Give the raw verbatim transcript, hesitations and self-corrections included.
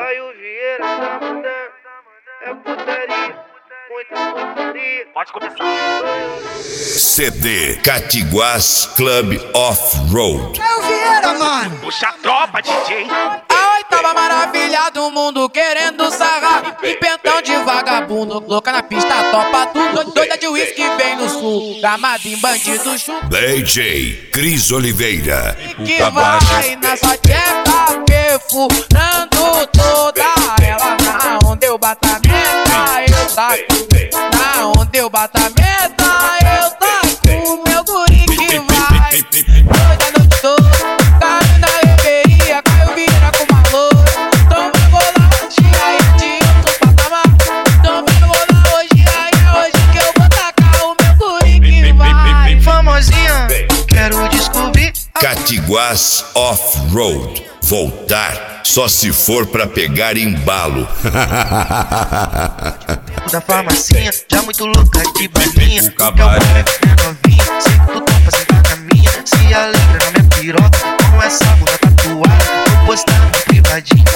Caio Vieira tá mandando, é putaria, muita putaria. Pode começar. C D Catiguás Club Off-Road. Caio Vieira, mano. Puxa a tropa, D J. A oitava maravilha do mundo querendo sarrar. E pentão de vagabundo, louca na pista, topa tudo. Doida de uísque vem no sul, gamada em bandido chulo. D J Cris Oliveira. Que vai na sua tcheca, perfurando toda ela. Na onde eu bato a meta, eu taco. Na onde eu bato a meta, eu taco. Meu guri que vai doida a noite toda, caindo na reveria. Caio Vieira com uma loura. Então vai rolar hoje, aí adianta o patamar. Então vai rolar hoje, aí é hoje que eu vou tacar o meu guri que vai. Famosinha, quero descobrir. Catiguás Off-Road. Voltar só se for pra pegar embalo. Da farmacinha, já muito louca de balinha. O cabaré é novinha, sei que tu topa sentar na minha. Se alegra na minha piroca, com essa bunda tatuada, vou postar no privadinho.